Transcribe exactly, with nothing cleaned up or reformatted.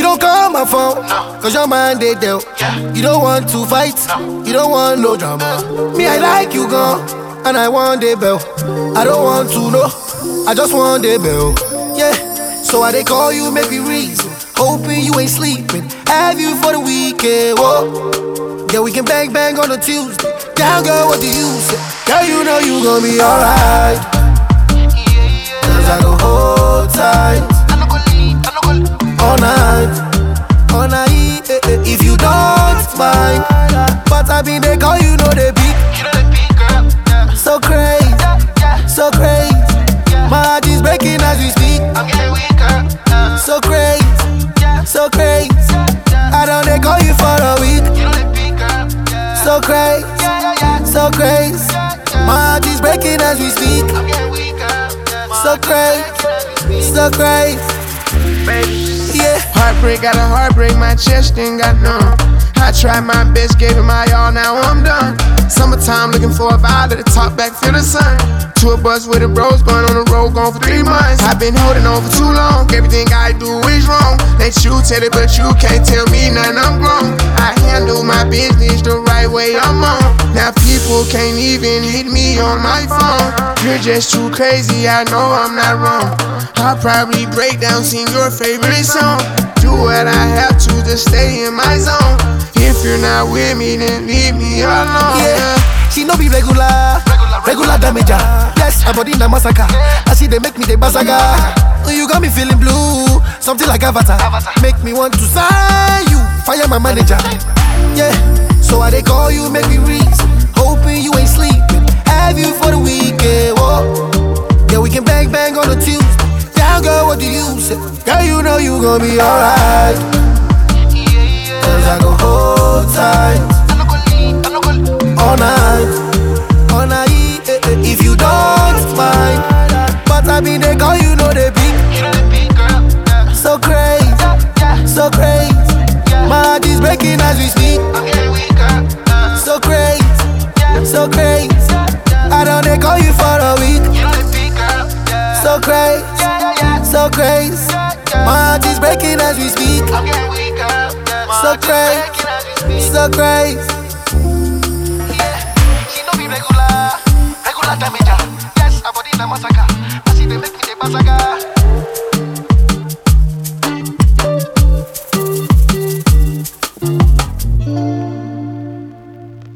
don't call my phone, cause your mind they dealt. You don't want to fight, you don't want no drama. Me, I like you gone, and I want the bell. I don't want to know, I just want the bell. Yeah, so I they call you, make me reason. Hoping you ain't sleeping, have you for the weekend, whoa. Yeah, we can bang bang on a Tuesday. Down girl, what do you say? Girl, you know you gon' be alright, cause I go hold tight all night, all night, eh, eh, if you don't mind. But I been they call you know they beat. So crazy, so crazy. My heart is breaking as we speak. I'm getting weaker. So crazy, so crazy. I don't they call you for a week. So crazy, so crazy. My heart is breaking as we speak. I'm getting weaker. So crazy, so crazy. Yeah. Heartbreak got a heartbreak, my chest ain't got none. I tried my best, gave it my all, now I'm done. Summertime looking for a vibe at the top, back feel the sun. Tour bus with the bros, going on the road, gone for three months. I've been holding on for too long, everything I do is wrong. Let you tell it, but you can't tell me nothing, I'm grown. I handle my business the right way, I'm on. Now people can't even hit me on my phone. You're just too crazy, I know I'm not wrong. I'll probably break down, sing your favorite song. Do what I have to to stay in my zone. If you're not with me, then leave me alone. Yeah, she no be regular, regular damager. Yes, her body na massacre. I see they make me the basaga. You got me feeling blue, something like Avatar. Make me want to sign you, fire my manager. Yeah, so I they call you, make me reason. Hoping you ain't sleeping, have you for the weekend, whoa. Yeah, we can bang bang on a Tuesday. Down girl, what do you say? Girl, you know you gon' be alright, cause I go hold tight all night, all night, eh, eh, if you don't mind. But I mean they call you know they beat. So crazy, so crazy. My heart is breaking as we speak. So crazy, so crazy. I don't they call you for a week. So crazy, so crazy. My heart is breaking as we speak. So crazy, so crazy. She no be regular, regular damager. Yes, her body na massacre. I see they make me the basaga.